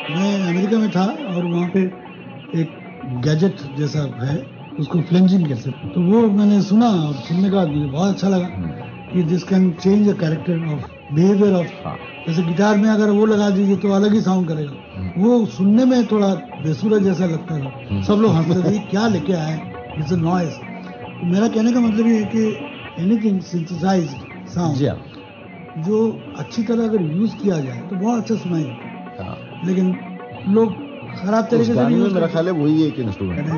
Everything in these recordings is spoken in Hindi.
मैं अमेरिका में था और वहाँ पे एक गैजेट जैसा है, उसको फ्लेंजिंग कहते हैं। तो वो मैंने सुना और सुनने के बाद मुझे बहुत अच्छा लगा कि this can change the character of behaviour of, जैसे गिटार में अगर वो लगा दीजिए तो अलग ही साउंड करेगा, वो सुनने में थोड़ा बेसुरा जैसा लगता था। सब लोग हंसते थे क्या लेके आए, इट्स अ नॉइज। तो मेरा कहने का मतलब ये है कि एनीथिंग सिंथेसाइज्ड साउंड जो अच्छी तरह अगर यूज किया जाए तो बहुत अच्छा सुनाई देता है, लेकिन लोग खराब तरीके से यूज, मेरा ख्याल है वही एक इंस्ट्रूमेंट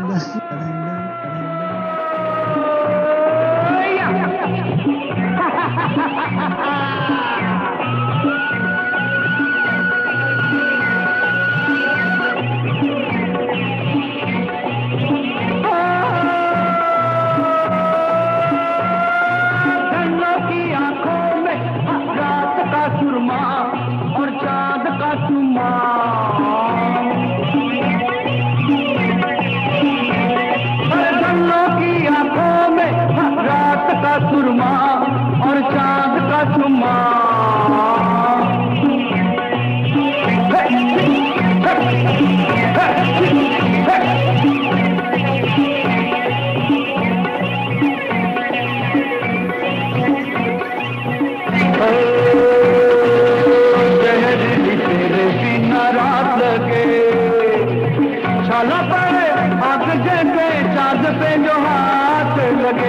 सुरमा और चांद का चुम्मा। जहरीली तेरे बिना रात लगे, छाला पड़े आग जगे, चांद पे जो हाथ लगे।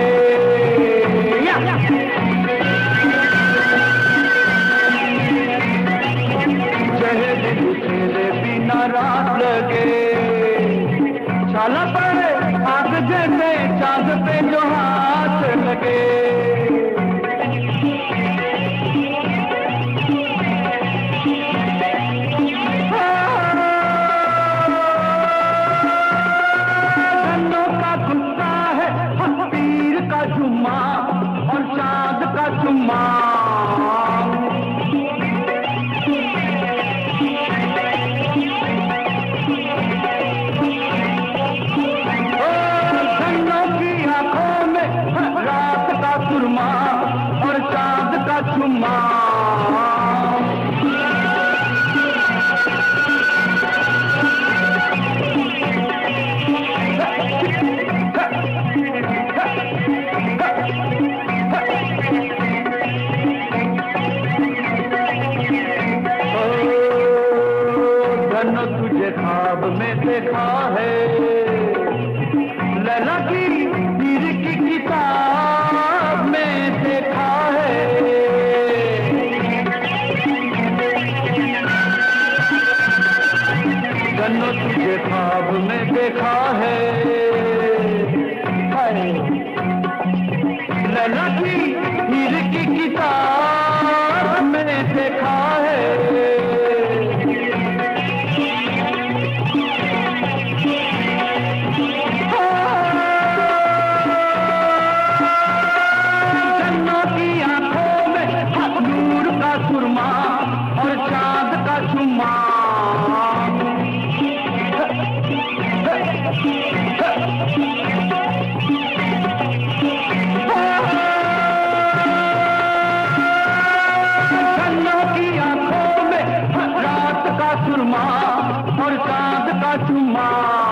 तेरे बिना रात लगे, छाला पड़े आग जैसे, चांद पे जो हाथ लगे। धनों का गुस्सा है पीर का जुम्मा और चांद का चुम्मा। सुरमा और चांद का चुम्मा। धन तुझे ख्वाब में देखा है, लैला की पीर की किताब में देखा है। जन्नत तुझे ख्वाब में देखा है, लैला की पीर की किताब में देखा है। सुरमा और चांद का चुम्मा। धनों की आंखों में रात का सुरमा और चांद का चुम्मा।